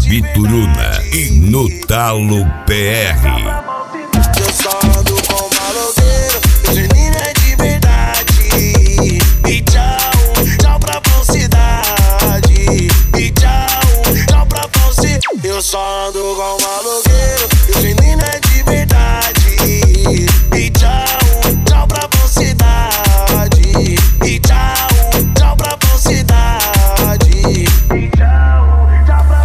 Bituruna e no Talo PR. Eu só ando com malogueiro, os meninos é de verdade. E tchau, tchau pra falsidade. E tchau, tchau pra falsidade. Eu só ando com malogueiro, os meninos é de verdade. E tchau, tchau pra falsidade. E tchau, tchau pra falsidade. E tchau, tchau pra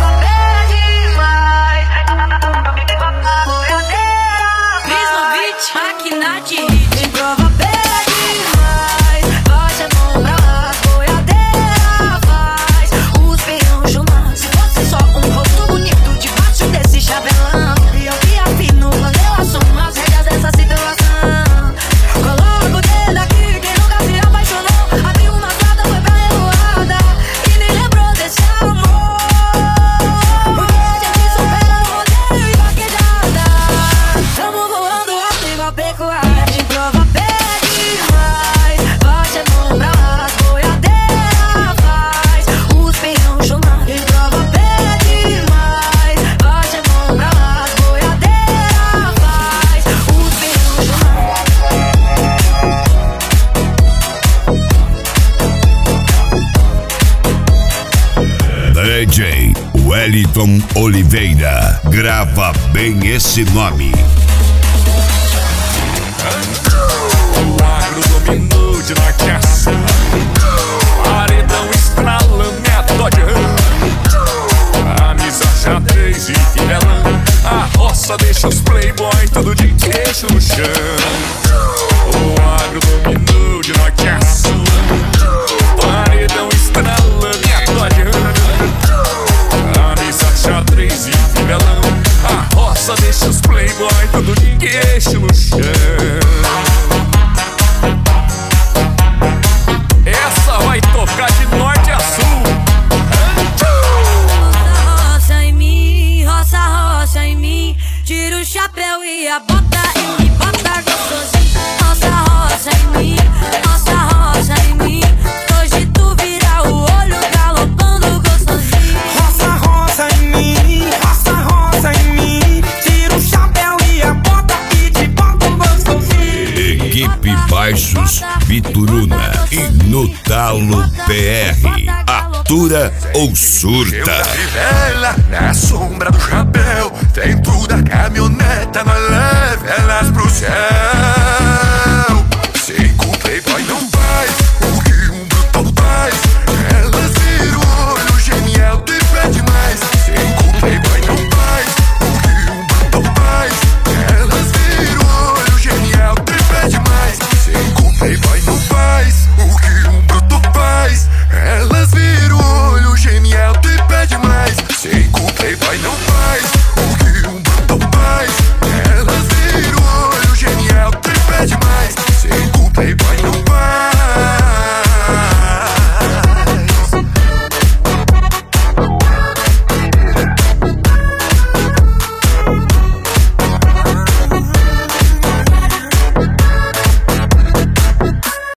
máquina de hit, prova pera demais. Bate a mão pra lá, boiadeira faz os peão chumar. Se fosse só um rosto bonito debaixo desse chapelão, e eu que afino quando eu assumo as regras dessa situação. Coloca o dedo aqui, quem nunca se apaixonou. Abriu uma estrada, foi pra revoada e nem lembrou desse amor. Porque a gente supera no rodeio e vaquejada. Tamo voando alto igual pecuária. De prova pé demais. Bate a mão pra lá, as boiadeira faz os peão chumar. De prova pé demais. Bate a mão pra lá, as boiadeira faz os peão chumar. DJ Wellington Oliveira, grava bem esse nome. O agro dominou de norte a sul. Paredão estralando, é Dodge Ram. A misa xadrez e fivelão. A roça deixa os playboy todo de queixo no chão. O agro dominou de norte a sul. Paredão estralando, é Dodge Ram. A misa xadrez e fivelão. A roça deixa os playboy todo de queixo no chão. Essa vai tocar de norte a sul. Roça em mim, roça, roça em mim. Tira o chapéu e a bota e me bota gostosinho. Roça, roça em mim, roça, roça em mim. Hoje tu vira o olho galopando gostosinho. Roça, roça em mim, roça, roça em mim. Tira o chapéu e a bota e te bota gostosinho. Equipe Baixos Bituruna e no Talo PR. Atura ou surta? Vela na sombra do chapéu. Dentro da caminhoneta nós leva elas pro céu.